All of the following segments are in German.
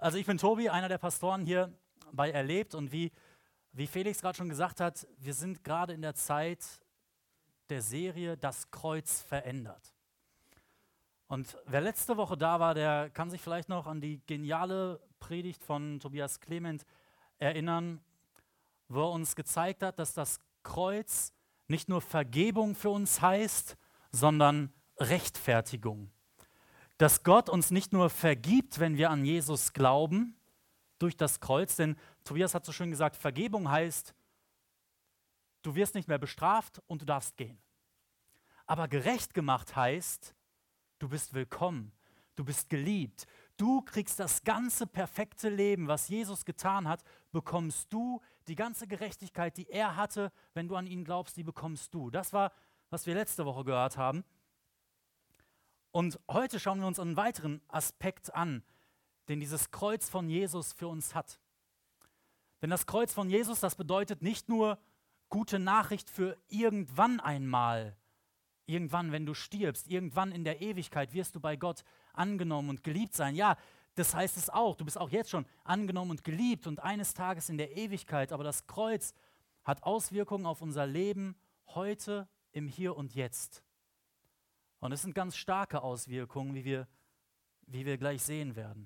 Also ich bin Tobi, einer der Pastoren hier bei Erlebt und wie Felix gerade schon gesagt hat, wir sind gerade in der Zeit der Serie Das Kreuz verändert. Und wer letzte Woche da war, der kann sich vielleicht noch an die geniale Predigt von Tobias Clement erinnern, wo er uns gezeigt hat, dass das Kreuz nicht nur Vergebung für uns heißt, sondern Rechtfertigung. Dass Gott uns nicht nur vergibt, wenn wir an Jesus glauben, durch das Kreuz, denn Tobias hat so schön gesagt, Vergebung heißt, du wirst nicht mehr bestraft und du darfst gehen. Aber gerecht gemacht heißt, du bist willkommen, du bist geliebt. Du kriegst das ganze perfekte Leben, was Jesus getan hat, bekommst du. Die ganze Gerechtigkeit, die er hatte, wenn du an ihn glaubst, die bekommst du. Das war, was wir letzte Woche gehört haben. Und heute schauen wir uns einen weiteren Aspekt an, den dieses Kreuz von Jesus für uns hat. Denn das Kreuz von Jesus, das bedeutet nicht nur gute Nachricht für irgendwann einmal, irgendwann, wenn du stirbst, irgendwann in der Ewigkeit wirst du bei Gott angenommen und geliebt sein. Ja, das heißt es auch, du bist auch jetzt schon angenommen und geliebt und eines Tages in der Ewigkeit, aber das Kreuz hat Auswirkungen auf unser Leben heute, im Hier und Jetzt. Und es sind ganz starke Auswirkungen, wie wir gleich sehen werden.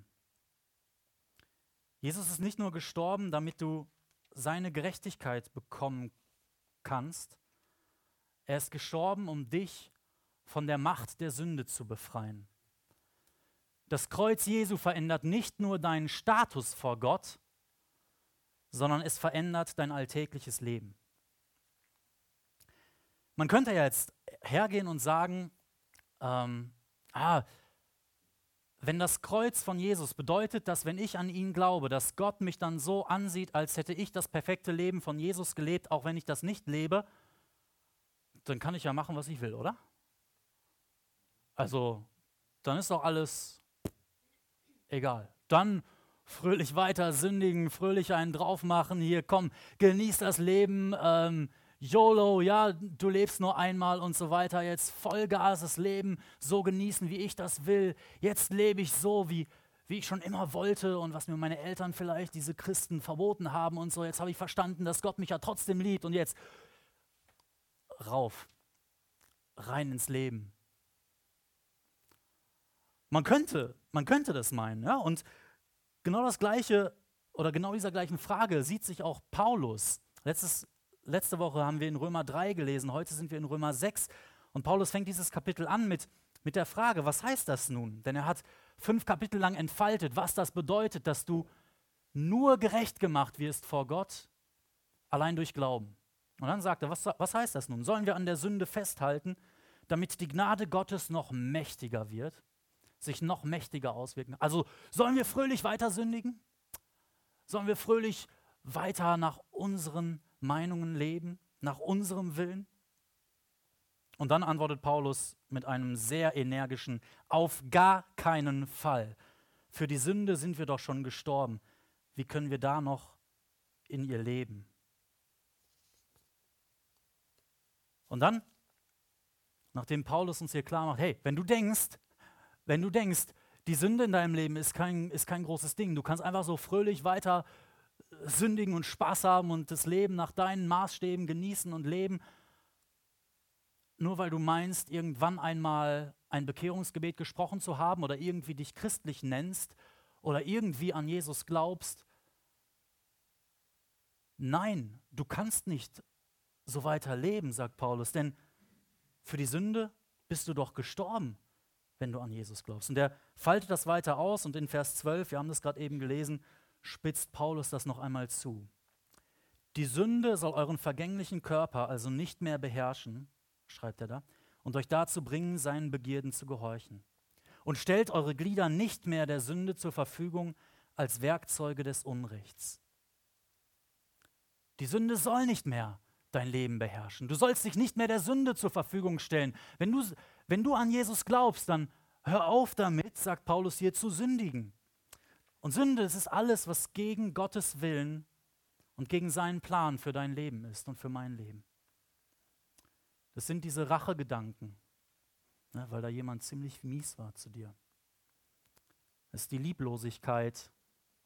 Jesus ist nicht nur gestorben, damit du seine Gerechtigkeit bekommen kannst. Er ist gestorben, um dich von der Macht der Sünde zu befreien. Das Kreuz Jesu verändert nicht nur deinen Status vor Gott, sondern es verändert dein alltägliches Leben. Man könnte ja jetzt hergehen und sagen, wenn das Kreuz von Jesus bedeutet, dass wenn ich an ihn glaube, dass Gott mich dann so ansieht, als hätte ich das perfekte Leben von Jesus gelebt, auch wenn ich das nicht lebe, dann kann ich ja machen, was ich will, oder? Also, dann ist doch alles egal. Dann fröhlich weiter sündigen, fröhlich einen drauf machen, hier komm, genieß das Leben, YOLO, ja, du lebst nur einmal und so weiter, jetzt Vollgas das Leben so genießen, wie ich das will. Jetzt lebe ich so, wie ich schon immer wollte und was mir meine Eltern vielleicht, diese Christen, verboten haben und so. Jetzt habe ich verstanden, dass Gott mich ja trotzdem liebt und jetzt rein ins Leben. Man könnte das meinen, ja, und genau das Gleiche oder genau dieser gleichen Frage sieht sich auch Paulus. Letzte Woche haben wir in Römer 3 gelesen, heute sind wir in Römer 6 und Paulus fängt dieses Kapitel an mit der Frage, was heißt das nun? Denn er hat 5 Kapitel lang entfaltet, was das bedeutet, dass du nur gerecht gemacht wirst vor Gott, allein durch Glauben. Und dann sagt er, was heißt das nun? Sollen wir an der Sünde festhalten, damit die Gnade Gottes noch mächtiger wird, sich noch mächtiger auswirken? Also sollen wir fröhlich weiter sündigen? Sollen wir fröhlich weiter nach unseren Meinungen leben, nach unserem Willen? Und dann antwortet Paulus mit einem sehr energischen, auf gar keinen Fall. Für die Sünde sind wir doch schon gestorben. Wie können wir da noch in ihr leben? Und dann, nachdem Paulus uns hier klar macht, hey, wenn du denkst, die Sünde in deinem Leben ist kein großes Ding, du kannst einfach so fröhlich weiter sündigen und Spaß haben und das Leben nach deinen Maßstäben genießen und leben, nur weil du meinst, irgendwann einmal ein Bekehrungsgebet gesprochen zu haben oder irgendwie dich christlich nennst oder irgendwie an Jesus glaubst. Nein, du kannst nicht so weiter leben, sagt Paulus, denn für die Sünde bist du doch gestorben, wenn du an Jesus glaubst. Und er faltet das weiter aus und in Vers 12, wir haben das gerade eben gelesen, spitzt Paulus das noch einmal zu. Die Sünde soll euren vergänglichen Körper also nicht mehr beherrschen, schreibt er da, und euch dazu bringen, seinen Begierden zu gehorchen. Und stellt eure Glieder nicht mehr der Sünde zur Verfügung als Werkzeuge des Unrechts. Die Sünde soll nicht mehr dein Leben beherrschen. Du sollst dich nicht mehr der Sünde zur Verfügung stellen. Wenn du an Jesus glaubst, dann hör auf damit, sagt Paulus hier, zu sündigen. Und Sünde, das ist alles, was gegen Gottes Willen und gegen seinen Plan für dein Leben ist und für mein Leben. Das sind diese Rachegedanken, ne, weil da jemand ziemlich mies war zu dir. Es ist die Lieblosigkeit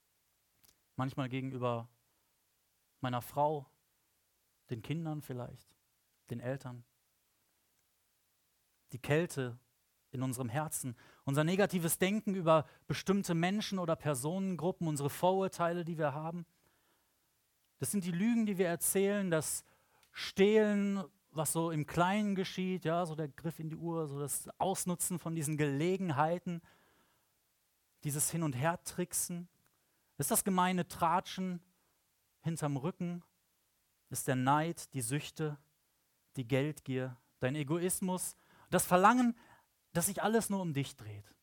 manchmal gegenüber meiner Frau, den Kindern vielleicht, den Eltern. Die Kälte in unserem Herzen, unser negatives Denken über bestimmte Menschen oder Personengruppen, unsere Vorurteile, die wir haben. Das sind die Lügen, die wir erzählen, das Stehlen, was so im Kleinen geschieht, ja, so der Griff in die Uhr, so das Ausnutzen von diesen Gelegenheiten, dieses Hin- und Hertricksen. Das ist das gemeine Tratschen hinterm Rücken, das ist der Neid, die Süchte, die Geldgier, dein Egoismus, das Verlangen, dass sich alles nur um dich dreht.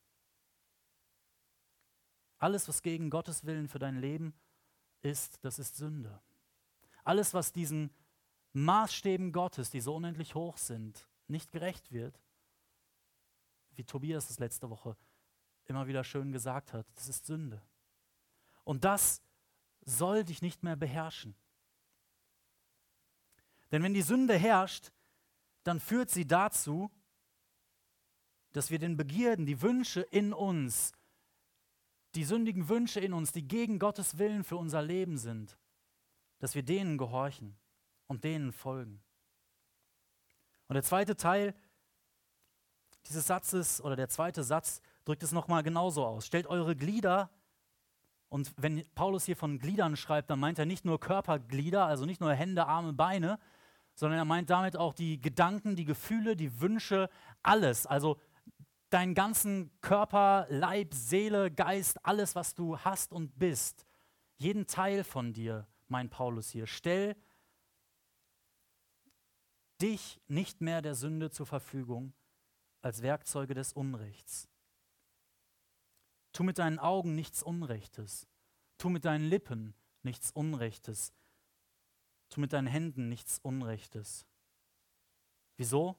Alles, was gegen Gottes Willen für dein Leben ist, das ist Sünde. Alles, was diesen Maßstäben Gottes, die so unendlich hoch sind, nicht gerecht wird, wie Tobias es letzte Woche immer wieder schön gesagt hat, das ist Sünde. Und das soll dich nicht mehr beherrschen. Denn wenn die Sünde herrscht, dann führt sie dazu, dass wir den Begierden, die Wünsche in uns, die sündigen Wünsche in uns, die gegen Gottes Willen für unser Leben sind, dass wir denen gehorchen und denen folgen. Und der zweite Teil dieses Satzes oder der zweite Satz drückt es nochmal genauso aus. Stellt eure Glieder, und wenn Paulus hier von Gliedern schreibt, dann meint er nicht nur Körperglieder, also nicht nur Hände, Arme, Beine, sondern er meint damit auch die Gedanken, die Gefühle, die Wünsche, alles. Also deinen ganzen Körper, Leib, Seele, Geist, alles, was du hast und bist. Jeden Teil von dir, meint Paulus hier. Stell dich nicht mehr der Sünde zur Verfügung als Werkzeuge des Unrechts. Tu mit deinen Augen nichts Unrechtes. Tu mit deinen Lippen nichts Unrechtes. Tu mit deinen Händen nichts Unrechtes. Wieso?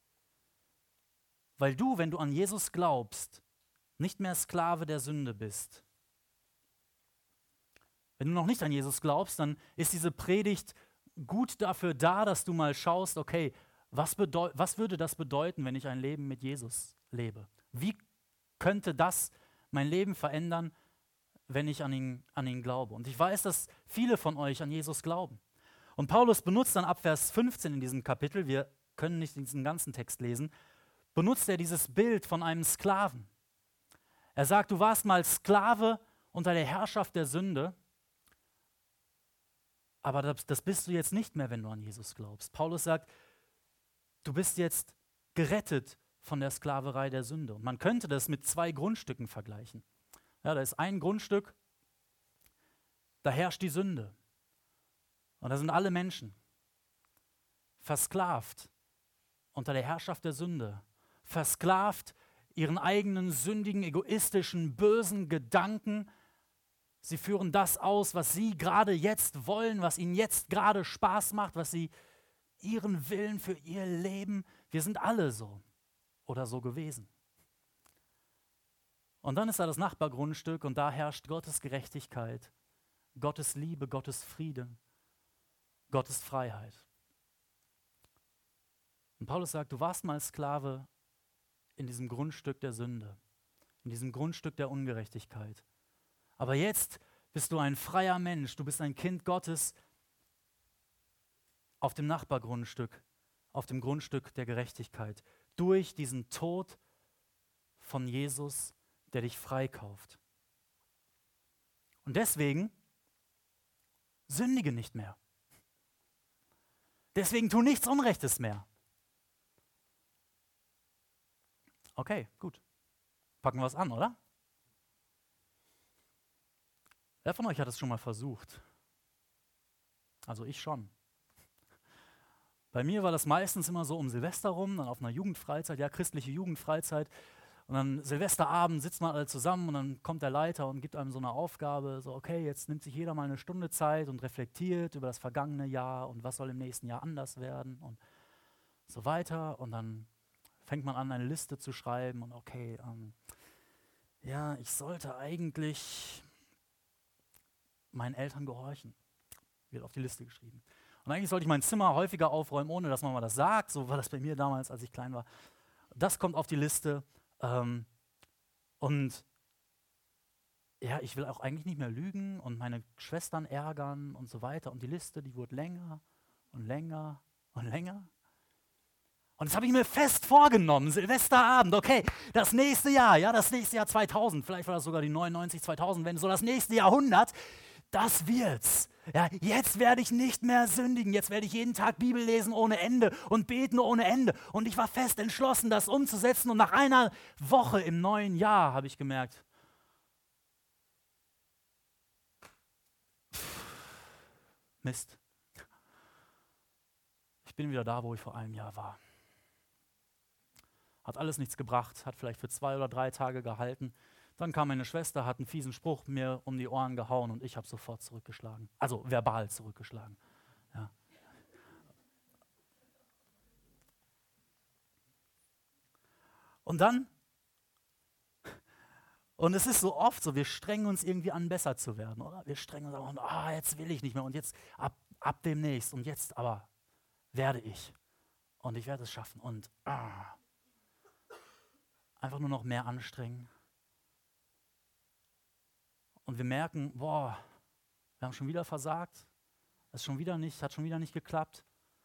Weil du, wenn du an Jesus glaubst, nicht mehr Sklave der Sünde bist. Wenn du noch nicht an Jesus glaubst, dann ist diese Predigt gut dafür da, dass du mal schaust, okay, was würde das bedeuten, wenn ich ein Leben mit Jesus lebe? Wie könnte das mein Leben verändern, wenn ich an ihn glaube? Und ich weiß, dass viele von euch an Jesus glauben. Und Paulus benutzt dann ab Vers 15 in diesem Kapitel, wir können nicht diesen ganzen Text lesen, benutzt er dieses Bild von einem Sklaven. Er sagt, du warst mal Sklave unter der Herrschaft der Sünde, aber das bist du jetzt nicht mehr, wenn du an Jesus glaubst. Paulus sagt, du bist jetzt gerettet von der Sklaverei der Sünde. Und man könnte das mit 2 Grundstücken vergleichen. Ja, da ist ein Grundstück, da herrscht die Sünde. Und da sind alle Menschen versklavt unter der Herrschaft der Sünde, versklavt ihren eigenen sündigen, egoistischen, bösen Gedanken. Sie führen das aus, was sie gerade jetzt wollen, was ihnen jetzt gerade Spaß macht, was sie ihren Willen für ihr Leben. Wir sind alle so oder so gewesen. Und dann ist da das Nachbargrundstück und da herrscht Gottes Gerechtigkeit, Gottes Liebe, Gottes Frieden, Gottes Freiheit. Und Paulus sagt, du warst mal Sklave in diesem Grundstück der Sünde, in diesem Grundstück der Ungerechtigkeit. Aber jetzt bist du ein freier Mensch, du bist ein Kind Gottes auf dem Nachbargrundstück, auf dem Grundstück der Gerechtigkeit, durch diesen Tod von Jesus, der dich freikauft. Und deswegen sündige nicht mehr. Deswegen tu nichts Unrechtes mehr. Okay, gut. Packen wir es an, oder? Wer von euch hat es schon mal versucht? Also ich schon. Bei mir war das meistens immer so um Silvester rum, dann auf einer Jugendfreizeit, ja, christliche Jugendfreizeit. Und dann Silvesterabend sitzt man alle zusammen und dann kommt der Leiter und gibt einem so eine Aufgabe, so okay, jetzt nimmt sich jeder mal eine Stunde Zeit und reflektiert über das vergangene Jahr und was soll im nächsten Jahr anders werden und so weiter. Und dann fängt man an, eine Liste zu schreiben und okay, ja, ich sollte eigentlich meinen Eltern gehorchen. Wird auf die Liste geschrieben. Und eigentlich sollte ich mein Zimmer häufiger aufräumen, ohne dass man mal das sagt. So war das bei mir damals, als ich klein war. Das kommt auf die Liste. Und ja, ich will auch eigentlich nicht mehr lügen und meine Schwestern ärgern und so weiter. Und die Liste, die wurde länger und länger und länger. Und das habe ich mir fest vorgenommen, Silvesterabend, okay, das nächste Jahr, ja, das nächste Jahr 2000, vielleicht war das sogar die 99, 2000, wenn so das nächste Jahrhundert, das wird's. Ja, jetzt werde ich nicht mehr sündigen, jetzt werde ich jeden Tag Bibel lesen ohne Ende und beten ohne Ende. Und ich war fest entschlossen, das umzusetzen. Und nach einer Woche im neuen Jahr habe ich gemerkt, Mist, ich bin wieder da, wo ich vor einem Jahr war. Hat alles nichts gebracht, hat vielleicht für 2 oder 3 Tage gehalten. Dann kam meine Schwester, hat einen fiesen Spruch mir um die Ohren gehauen und ich habe sofort zurückgeschlagen. Also verbal zurückgeschlagen. Ja. Und dann, und es ist so oft so, wir strengen uns irgendwie an, besser zu werden, oder? Wir strengen uns an, jetzt will ich nicht mehr und jetzt ab demnächst und jetzt aber werde ich. Und ich werde es schaffen und einfach nur noch mehr anstrengen. Und wir merken, wir haben schon wieder versagt. Es hat schon wieder nicht geklappt.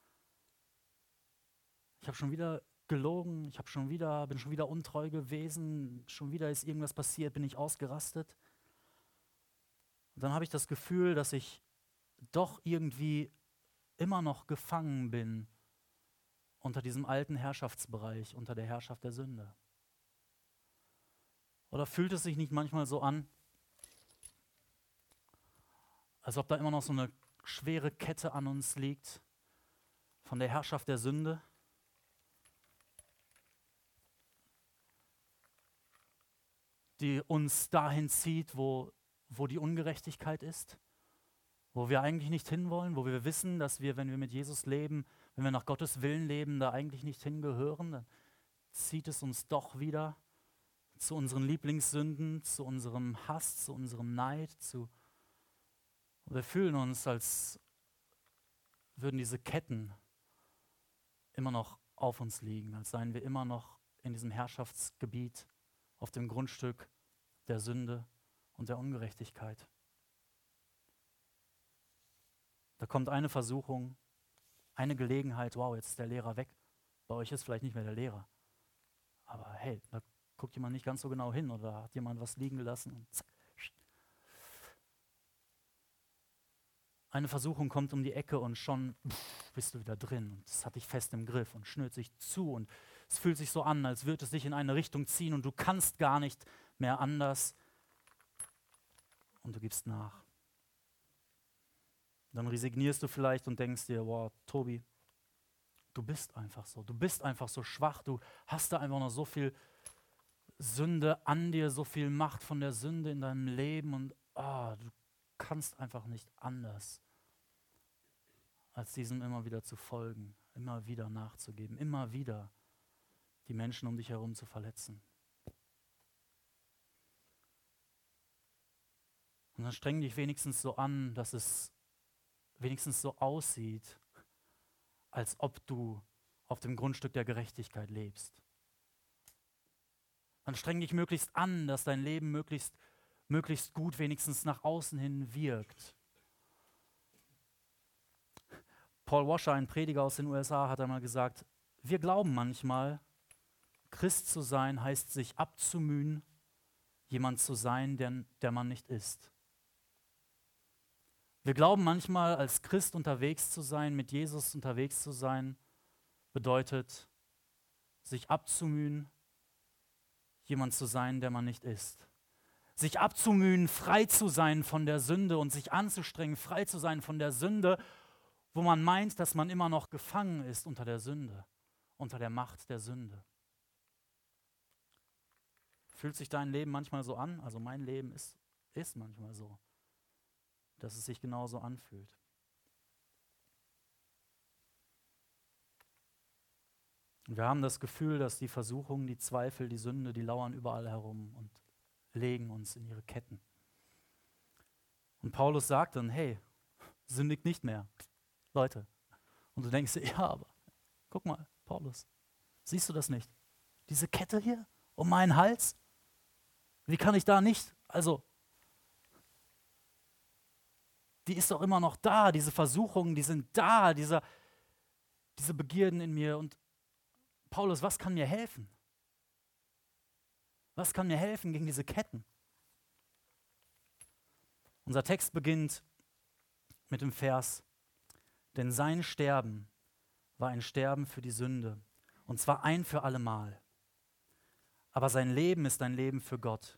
Ich habe schon wieder gelogen, bin schon wieder untreu gewesen, schon wieder ist irgendwas passiert, bin ich ausgerastet. Und dann habe ich das Gefühl, dass ich doch irgendwie immer noch gefangen bin unter diesem alten Herrschaftsbereich, unter der Herrschaft der Sünde. Oder fühlt es sich nicht manchmal so an, als ob da immer noch so eine schwere Kette an uns liegt von der Herrschaft der Sünde? Die uns dahin zieht, wo die Ungerechtigkeit ist, wo wir eigentlich nicht hinwollen, wo wir wissen, dass wir, wenn wir mit Jesus leben, wenn wir nach Gottes Willen leben, da eigentlich nicht hingehören, dann zieht es uns doch wieder zu unseren Lieblingssünden, zu unserem Hass, zu unserem Neid, wir fühlen uns, als würden diese Ketten immer noch auf uns liegen, als seien wir immer noch in diesem Herrschaftsgebiet, auf dem Grundstück der Sünde und der Ungerechtigkeit. Da kommt eine Versuchung, eine Gelegenheit, jetzt ist der Lehrer weg. Bei euch ist vielleicht nicht mehr der Lehrer. Aber hey, da guckt jemand nicht ganz so genau hin oder hat jemand was liegen gelassen und zack. Eine Versuchung kommt um die Ecke und schon bist du wieder drin und es hat dich fest im Griff und schnürt sich zu und es fühlt sich so an, als würde es dich in eine Richtung ziehen und du kannst gar nicht mehr anders und du gibst nach. Dann resignierst du vielleicht und denkst dir, Tobi, du bist einfach so schwach, du hast da einfach noch so viel Sünde an dir, so viel Macht von der Sünde in deinem Leben und du kannst einfach nicht anders, als diesem immer wieder zu folgen, immer wieder nachzugeben, immer wieder die Menschen um dich herum zu verletzen. Und dann streng dich wenigstens so an, dass es wenigstens so aussieht, als ob du auf dem Grundstück der Gerechtigkeit lebst. Dann streng dich möglichst an, dass dein Leben möglichst gut wenigstens nach außen hin wirkt. Paul Washer, ein Prediger aus den USA, hat einmal gesagt, wir glauben manchmal, Christ zu sein heißt sich abzumühen, jemand zu sein, der man nicht ist. Wir glauben manchmal, als Christ unterwegs zu sein, mit Jesus unterwegs zu sein, bedeutet, sich abzumühen, jemand zu sein, der man nicht ist. Sich abzumühen, frei zu sein von der Sünde und sich anzustrengen, frei zu sein von der Sünde, wo man meint, dass man immer noch gefangen ist unter der Sünde, unter der Macht der Sünde. Fühlt sich dein Leben manchmal so an? Also mein Leben ist manchmal so, dass es sich genauso anfühlt. Und wir haben das Gefühl, dass die Versuchungen, die Zweifel, die Sünde, die lauern überall herum und legen uns in ihre Ketten. Und Paulus sagt dann, hey, sündigt nicht mehr, Leute. Und du denkst dir, ja, aber guck mal, Paulus, siehst du das nicht? Diese Kette hier um meinen Hals? Wie kann ich da nicht? Also, die ist doch immer noch da. Diese Versuchungen, die sind da, diese Begierden in mir. Und Paulus, was kann mir helfen? Was kann mir helfen gegen diese Ketten? Unser Text beginnt mit dem Vers: Denn sein Sterben war ein Sterben für die Sünde, und zwar ein für allemal. Aber sein Leben ist ein Leben für Gott.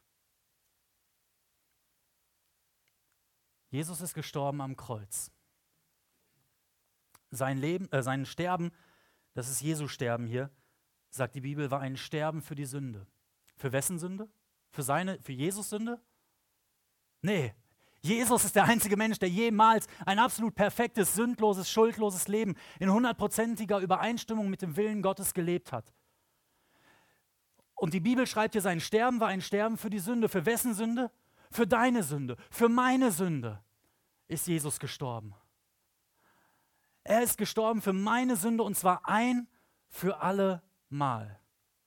Jesus ist gestorben am Kreuz. Sein Sterben, das ist Jesu Sterben hier, sagt die Bibel, war ein Sterben für die Sünde. Für wessen Sünde? Für Jesus Sünde? Nee. Jesus ist der einzige Mensch, der jemals ein absolut perfektes, sündloses, schuldloses Leben in 100%iger Übereinstimmung mit dem Willen Gottes gelebt hat. Und die Bibel schreibt hier, sein Sterben war ein Sterben für die Sünde. Für wessen Sünde? Für deine Sünde, für meine Sünde ist Jesus gestorben. Er ist gestorben für meine Sünde, und zwar ein für alle Mal.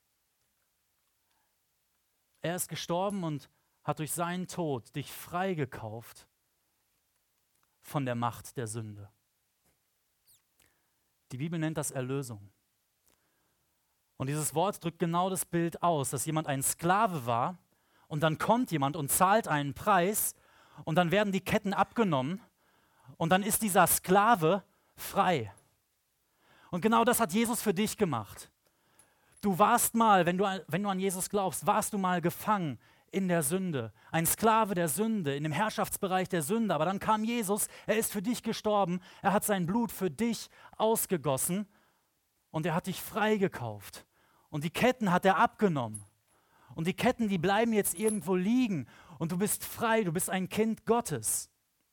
Er ist gestorben und hat durch seinen Tod dich freigekauft von der Macht der Sünde. Die Bibel nennt das Erlösung. Und dieses Wort drückt genau das Bild aus, dass jemand ein Sklave war und dann kommt jemand und zahlt einen Preis und dann werden die Ketten abgenommen und dann ist dieser Sklave frei. Und genau das hat Jesus für dich gemacht. Du warst mal, wenn du an Jesus glaubst, warst du mal gefangen in der Sünde. Ein Sklave der Sünde, in dem Herrschaftsbereich der Sünde. Aber dann kam Jesus, er ist für dich gestorben, er hat sein Blut für dich ausgegossen und er hat dich freigekauft. Und die Ketten hat er abgenommen. Und die Ketten, die bleiben jetzt irgendwo liegen und du bist frei, du bist ein Kind Gottes.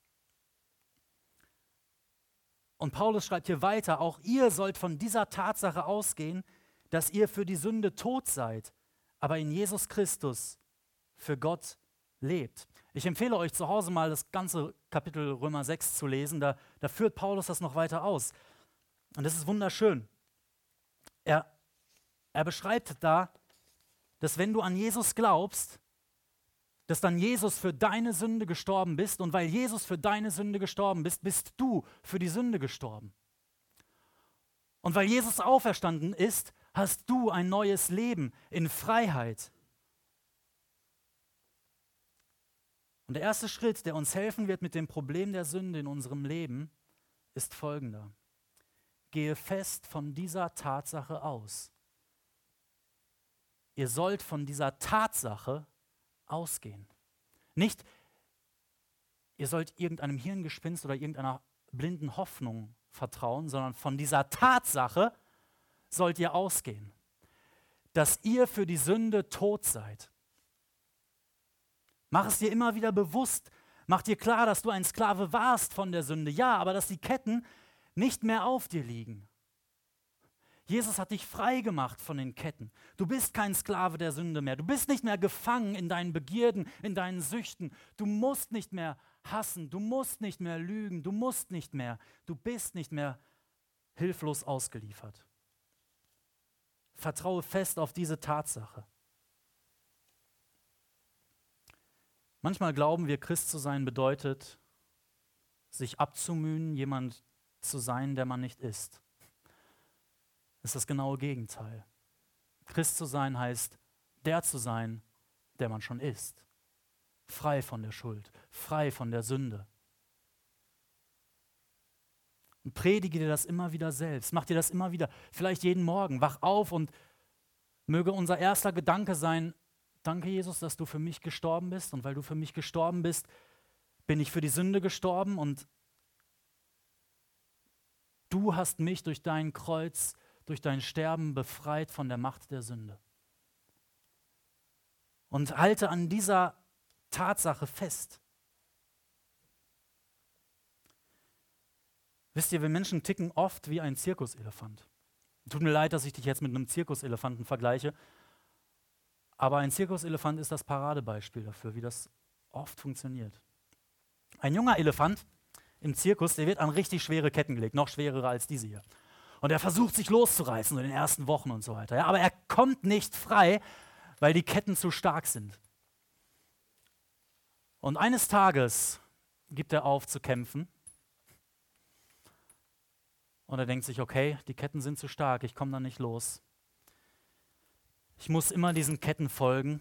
Und Paulus schreibt hier weiter, auch ihr sollt von dieser Tatsache ausgehen, dass ihr für die Sünde tot seid, aber in Jesus Christus für Gott lebt. Ich empfehle euch zu Hause mal das ganze Kapitel Römer 6 zu lesen, da führt Paulus das noch weiter aus. Und das ist wunderschön. Er beschreibt da, dass wenn du an Jesus glaubst, dass dann Jesus für deine Sünde gestorben bist und weil Jesus für deine Sünde gestorben bist, bist du für die Sünde gestorben. Und weil Jesus auferstanden ist, hast du ein neues Leben in Freiheit. Und der erste Schritt, der uns helfen wird mit dem Problem der Sünde in unserem Leben, ist folgender. Gehe fest von dieser Tatsache aus. Ihr sollt von dieser Tatsache ausgehen. Nicht, ihr sollt irgendeinem Hirngespinst oder irgendeiner blinden Hoffnung vertrauen, sondern von dieser Tatsache sollt ihr ausgehen, dass ihr für die Sünde tot seid. Mach es dir immer wieder bewusst, mach dir klar, dass du ein Sklave warst von der Sünde, ja, aber dass die Ketten nicht mehr auf dir liegen. Jesus hat dich frei gemacht von den Ketten. Du bist kein Sklave der Sünde mehr. Du bist nicht mehr gefangen in deinen Begierden, in deinen Süchten. Du musst nicht mehr hassen. Du musst nicht mehr lügen. Du musst nicht mehr. Du bist nicht mehr hilflos ausgeliefert. Vertraue fest auf diese Tatsache. Manchmal glauben wir, Christ zu sein bedeutet, sich abzumühen, jemand zu sein, der man nicht ist. Das ist das genaue Gegenteil. Christ zu sein heißt, der zu sein, der man schon ist. Frei von der Schuld, frei von der Sünde. Und predige dir das immer wieder selbst, mach dir das immer wieder, vielleicht jeden Morgen, wach auf und möge unser erster Gedanke sein, danke Jesus, dass du für mich gestorben bist und weil du für mich gestorben bist, bin ich für die Sünde gestorben und du hast mich durch dein Kreuz, durch dein Sterben befreit von der Macht der Sünde. Und halte an dieser Tatsache fest. Wisst ihr, wir Menschen ticken oft wie ein Zirkuselefant. Tut mir leid, dass ich dich jetzt mit einem Zirkuselefanten vergleiche, aber ein Zirkuselefant ist das Paradebeispiel dafür, wie das oft funktioniert. Ein junger Elefant im Zirkus, der wird an richtig schwere Ketten gelegt, noch schwerere als diese hier. Und er versucht sich loszureißen in den ersten Wochen und so weiter. Ja, aber er kommt nicht frei, weil die Ketten zu stark sind. Und eines Tages gibt er auf zu kämpfen. Und er denkt sich, okay, die Ketten sind zu stark, ich komme da nicht los. Ich muss immer diesen Ketten folgen.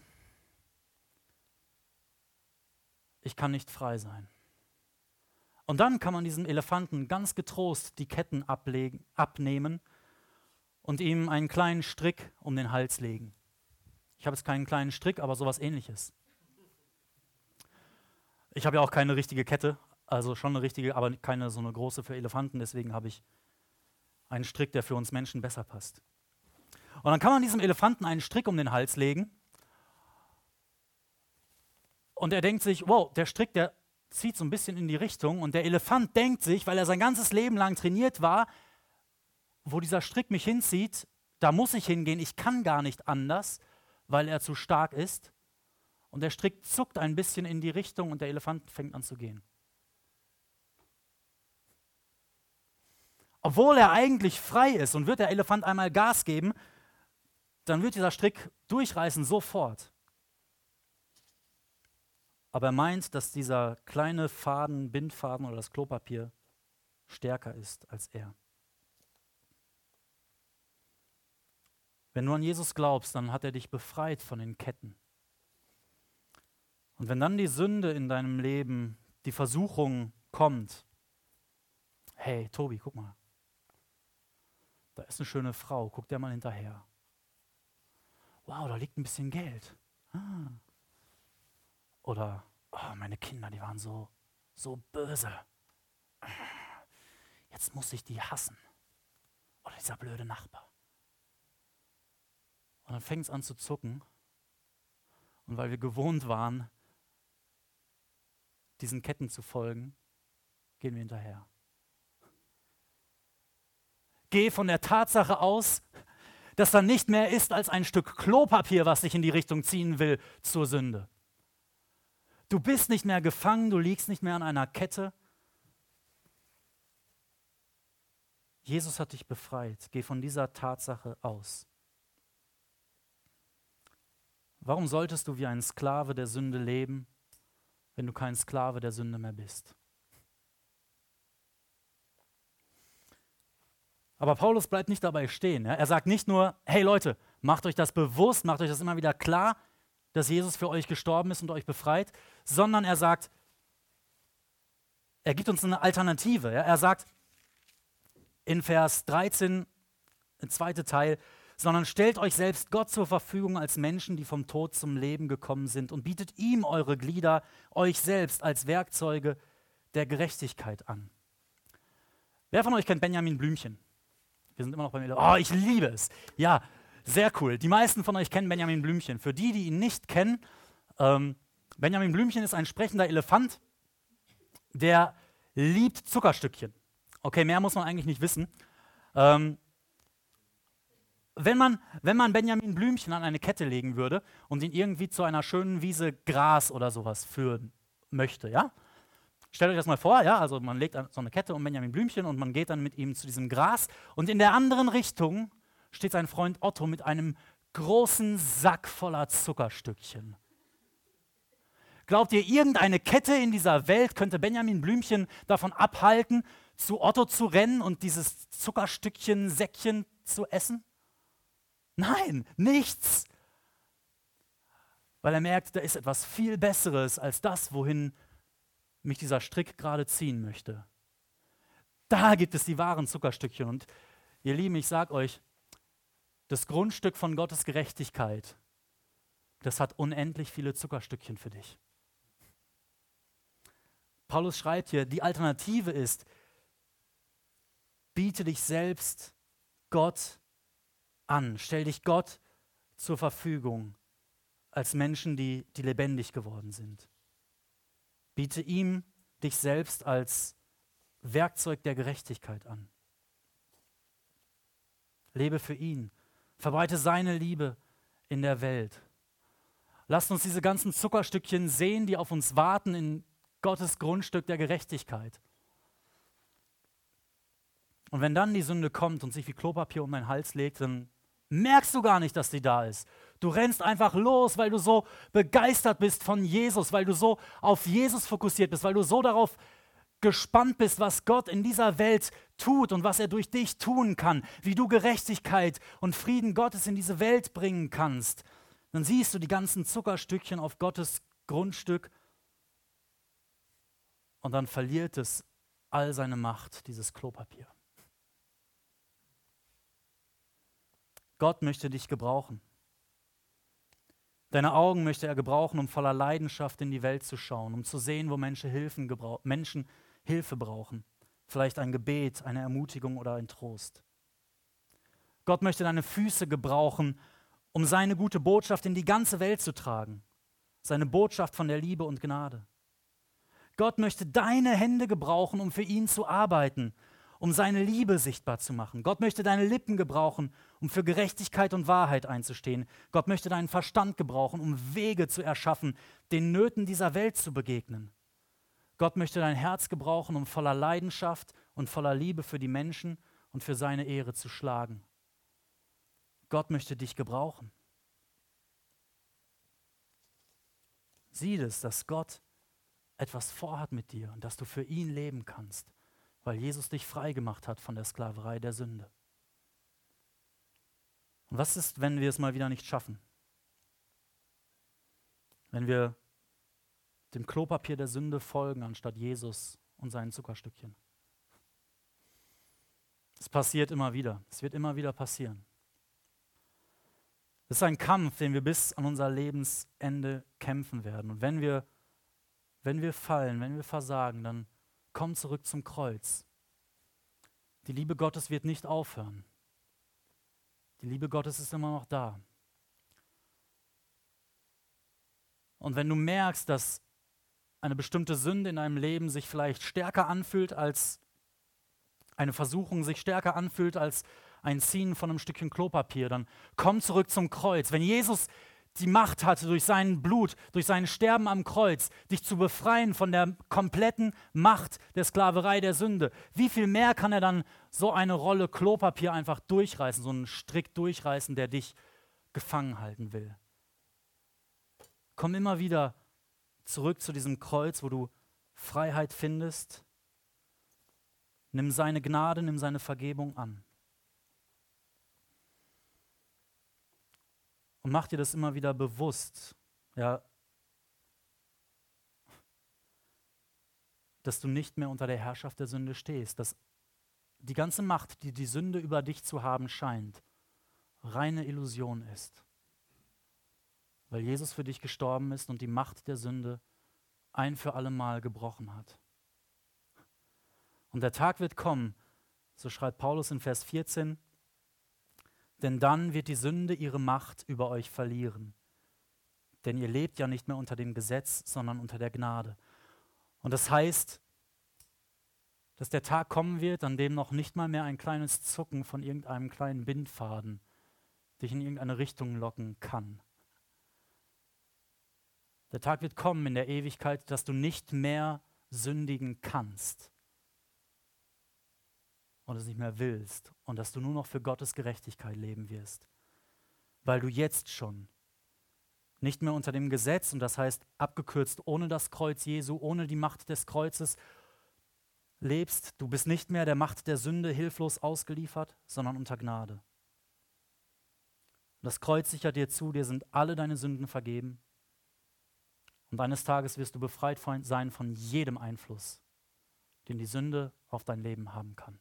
Ich kann nicht frei sein. Und dann kann man diesem Elefanten ganz getrost die Ketten abnehmen und ihm einen kleinen Strick um den Hals legen. Ich habe jetzt keinen kleinen Strick, aber sowas Ähnliches. Ich habe ja auch keine richtige Kette, also schon eine richtige, aber keine so eine große für Elefanten, deswegen habe ich einen Strick, der für uns Menschen besser passt. Und dann kann man diesem Elefanten einen Strick um den Hals legen und er denkt sich, wow, der Strick, der zieht so ein bisschen in die Richtung und der Elefant denkt sich, weil er sein ganzes Leben lang trainiert war, wo dieser Strick mich hinzieht, da muss ich hingehen, ich kann gar nicht anders, weil er zu stark ist. Und der Strick zuckt ein bisschen in die Richtung und der Elefant fängt an zu gehen. Obwohl er eigentlich frei ist und wird der Elefant einmal Gas geben, dann wird dieser Strick durchreißen sofort. Aber er meint, dass dieser kleine Faden, Bindfaden oder das Klopapier stärker ist als er. Wenn du an Jesus glaubst, dann hat er dich befreit von den Ketten. Und wenn dann die Sünde in deinem Leben, die Versuchung kommt, hey Tobi, guck mal, da ist eine schöne Frau, guck dir mal hinterher. Wow, da liegt ein bisschen Geld. Oder, oh, meine Kinder, die waren so böse. Jetzt muss ich die hassen. Oder dieser blöde Nachbar. Und dann fängt es an zu zucken. Und weil wir gewohnt waren, diesen Ketten zu folgen, gehen wir hinterher. Geh von der Tatsache aus, dass da nicht mehr ist als ein Stück Klopapier, was dich in die Richtung ziehen will zur Sünde. Du bist nicht mehr gefangen, du liegst nicht mehr an einer Kette. Jesus hat dich befreit. Geh von dieser Tatsache aus. Warum solltest du wie ein Sklave der Sünde leben, wenn du kein Sklave der Sünde mehr bist? Aber Paulus bleibt nicht dabei stehen. Ja? Er sagt nicht nur, hey Leute, macht euch das bewusst, macht euch das immer wieder klar, dass Jesus für euch gestorben ist und euch befreit, sondern er sagt, er gibt uns eine Alternative. Ja? Er sagt in Vers 13, der zweite Teil, sondern stellt euch selbst Gott zur Verfügung als Menschen, die vom Tod zum Leben gekommen sind und bietet ihm eure Glieder, euch selbst als Werkzeuge der Gerechtigkeit an. Wer von euch kennt Benjamin Blümchen? Wir sind immer noch beim Elefant. Oh, ich liebe es. Ja, sehr cool. Die meisten von euch kennen Benjamin Blümchen. Für die, die ihn nicht kennen, Benjamin Blümchen ist ein sprechender Elefant, der liebt Zuckerstückchen. Okay, mehr muss man eigentlich nicht wissen. Wenn man Benjamin Blümchen an eine Kette legen würde und ihn irgendwie zu einer schönen Wiese Gras oder sowas führen möchte, ja? Stellt euch das mal vor, ja? Also man legt so eine Kette um Benjamin Blümchen und man geht dann mit ihm zu diesem Gras und in der anderen Richtung steht sein Freund Otto mit einem großen Sack voller Zuckerstückchen. Glaubt ihr, irgendeine Kette in dieser Welt könnte Benjamin Blümchen davon abhalten, zu Otto zu rennen und dieses Zuckerstückchen-Säckchen zu essen? Nein, nichts. Weil er merkt, da ist etwas viel Besseres als das, wohin mich dieser Strick gerade ziehen möchte. Da gibt es die wahren Zuckerstückchen. Und ihr Lieben, ich sage euch, das Grundstück von Gottes Gerechtigkeit, das hat unendlich viele Zuckerstückchen für dich. Paulus schreibt hier, die Alternative ist, biete dich selbst Gott an, stell dich Gott zur Verfügung als Menschen, die lebendig geworden sind. Biete ihm dich selbst als Werkzeug der Gerechtigkeit an. Lebe für ihn. Verbreite seine Liebe in der Welt. Lasst uns diese ganzen Zuckerstückchen sehen, die auf uns warten in Gottes Grundstück der Gerechtigkeit. Und wenn dann die Sünde kommt und sich wie Klopapier um deinen Hals legt, dann merkst du gar nicht, dass die da ist. Du rennst einfach los, weil du so begeistert bist von Jesus, weil du so auf Jesus fokussiert bist, weil du so darauf gespannt bist, was Gott in dieser Welt tut und was er durch dich tun kann, wie du Gerechtigkeit und Frieden Gottes in diese Welt bringen kannst. Dann siehst du die ganzen Zuckerstückchen auf Gottes Grundstück und dann verliert es all seine Macht, dieses Klopapier. Gott möchte dich gebrauchen. Deine Augen möchte er gebrauchen, um voller Leidenschaft in die Welt zu schauen, um zu sehen, wo Menschen Hilfe brauchen. Vielleicht ein Gebet, eine Ermutigung oder ein Trost. Gott möchte deine Füße gebrauchen, um seine gute Botschaft in die ganze Welt zu tragen. Seine Botschaft von der Liebe und Gnade. Gott möchte deine Hände gebrauchen, um für ihn zu arbeiten, um seine Liebe sichtbar zu machen. Gott möchte deine Lippen gebrauchen, um für Gerechtigkeit und Wahrheit einzustehen. Gott möchte deinen Verstand gebrauchen, um Wege zu erschaffen, den Nöten dieser Welt zu begegnen. Gott möchte dein Herz gebrauchen, um voller Leidenschaft und voller Liebe für die Menschen und für seine Ehre zu schlagen. Gott möchte dich gebrauchen. Sieh es, dass Gott etwas vorhat mit dir und dass du für ihn leben kannst, weil Jesus dich frei gemacht hat von der Sklaverei der Sünde. Und was ist, wenn wir es mal wieder nicht schaffen? Wenn wir dem Klopapier der Sünde folgen, anstatt Jesus und seinen Zuckerstückchen. Es passiert immer wieder. Es wird immer wieder passieren. Es ist ein Kampf, den wir bis an unser Lebensende kämpfen werden. Und wenn wir fallen, wenn wir versagen, dann komm zurück zum Kreuz. Die Liebe Gottes wird nicht aufhören. Die Liebe Gottes ist immer noch da. Und wenn du merkst, dass eine bestimmte Sünde in deinem Leben sich vielleicht stärker anfühlt als eine Versuchung, sich stärker anfühlt als ein Ziehen von einem Stückchen Klopapier, dann komm zurück zum Kreuz. Wenn Jesus die Macht hatte, durch sein Blut, durch sein Sterben am Kreuz, dich zu befreien von der kompletten Macht der Sklaverei der Sünde, wie viel mehr kann er dann so eine Rolle Klopapier einfach durchreißen, so einen Strick durchreißen, der dich gefangen halten will? Komm immer wieder zurück zu diesem Kreuz, wo du Freiheit findest. Nimm seine Gnade, nimm seine Vergebung an. Und mach dir das immer wieder bewusst, ja, dass du nicht mehr unter der Herrschaft der Sünde stehst, dass die ganze Macht, die die Sünde über dich zu haben scheint, reine Illusion ist. Weil Jesus für dich gestorben ist und die Macht der Sünde ein für alle Mal gebrochen hat. Und der Tag wird kommen, so schreibt Paulus in Vers 14, denn dann wird die Sünde ihre Macht über euch verlieren. Denn ihr lebt ja nicht mehr unter dem Gesetz, sondern unter der Gnade. Und das heißt, dass der Tag kommen wird, an dem noch nicht mal mehr ein kleines Zucken von irgendeinem kleinen Bindfaden dich in irgendeine Richtung locken kann. Der Tag wird kommen in der Ewigkeit, dass du nicht mehr sündigen kannst und es nicht mehr willst und dass du nur noch für Gottes Gerechtigkeit leben wirst, weil du jetzt schon nicht mehr unter dem Gesetz, und das heißt abgekürzt ohne das Kreuz Jesu, ohne die Macht des Kreuzes lebst. Du bist nicht mehr der Macht der Sünde hilflos ausgeliefert, sondern unter Gnade. Das Kreuz sichert dir zu, dir sind alle deine Sünden vergeben. Und eines Tages wirst du befreit sein von jedem Einfluss, den die Sünde auf dein Leben haben kann.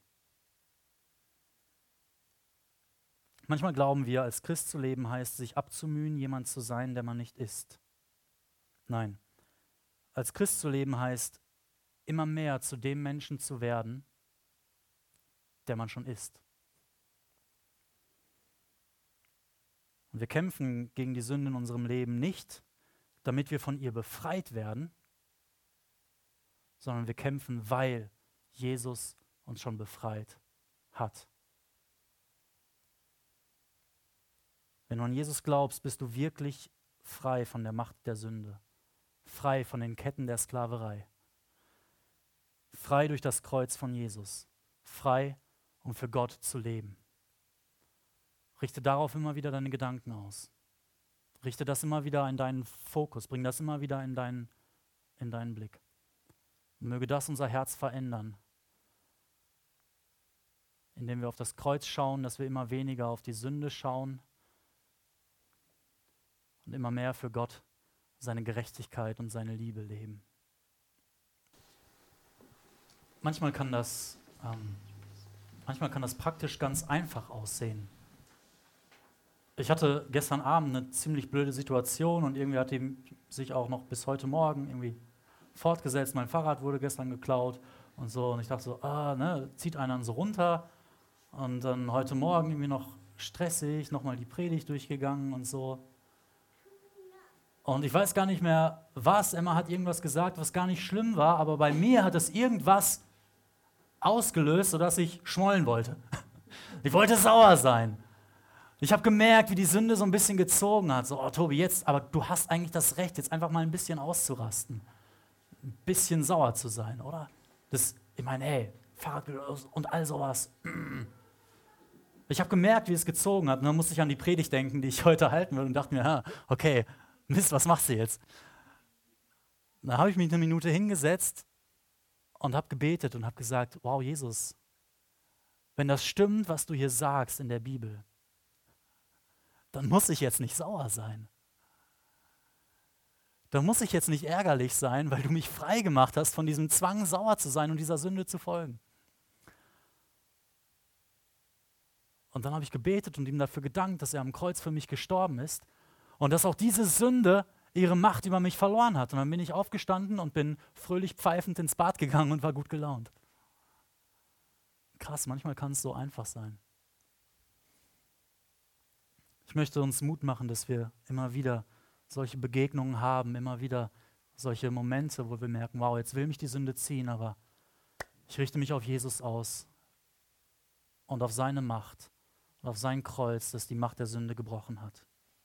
Manchmal glauben wir, als Christ zu leben heißt, sich abzumühen, jemand zu sein, der man nicht ist. Nein, als Christ zu leben heißt, immer mehr zu dem Menschen zu werden, der man schon ist. Und wir kämpfen gegen die Sünde in unserem Leben nicht, damit wir von ihr befreit werden, sondern wir kämpfen, weil Jesus uns schon befreit hat. Wenn du an Jesus glaubst, bist du wirklich frei von der Macht der Sünde, frei von den Ketten der Sklaverei, frei durch das Kreuz von Jesus, frei, um für Gott zu leben. Richte darauf immer wieder deine Gedanken aus. Richte das immer wieder in deinen Fokus, bring das immer wieder in deinen Blick. Und möge das unser Herz verändern, indem wir auf das Kreuz schauen, dass wir immer weniger auf die Sünde schauen und immer mehr für Gott, seine Gerechtigkeit und seine Liebe leben. Manchmal kann das praktisch ganz einfach aussehen. Ich hatte gestern Abend eine ziemlich blöde Situation und irgendwie hat die sich auch noch bis heute Morgen irgendwie fortgesetzt. Mein Fahrrad wurde gestern geklaut und so. Und ich dachte so, zieht einer so runter. Und dann heute Morgen irgendwie noch stressig, nochmal die Predigt durchgegangen und so. Und ich weiß gar nicht mehr, was. Emma hat irgendwas gesagt, was gar nicht schlimm war, aber bei mir hat es irgendwas ausgelöst, sodass ich schmollen wollte. Ich wollte sauer sein. Ich habe gemerkt, wie die Sünde so ein bisschen gezogen hat. So, oh Tobi, jetzt, aber du hast eigentlich das Recht, jetzt einfach mal ein bisschen auszurasten. Ein bisschen sauer zu sein, oder? Ich meine, hey, Fahrrad und all sowas. Ich habe gemerkt, wie es gezogen hat. Und dann musste ich an die Predigt denken, die ich heute halten will und dachte mir, okay, Mist, was machst du jetzt? Dann habe ich mich eine Minute hingesetzt und habe gebetet und habe gesagt, wow, Jesus, wenn das stimmt, was du hier sagst in der Bibel, dann muss ich jetzt nicht sauer sein. Dann muss ich jetzt nicht ärgerlich sein, weil du mich frei gemacht hast von diesem Zwang, sauer zu sein und dieser Sünde zu folgen. Und dann habe ich gebetet und ihm dafür gedankt, dass er am Kreuz für mich gestorben ist und dass auch diese Sünde ihre Macht über mich verloren hat. Und dann bin ich aufgestanden und bin fröhlich pfeifend ins Bad gegangen und war gut gelaunt. Krass, manchmal kann es so einfach sein. Ich möchte uns Mut machen, dass wir immer wieder solche Begegnungen haben, immer wieder solche Momente, wo wir merken, wow, jetzt will mich die Sünde ziehen, aber ich richte mich auf Jesus aus und auf seine Macht und auf sein Kreuz, das die Macht der Sünde gebrochen hat.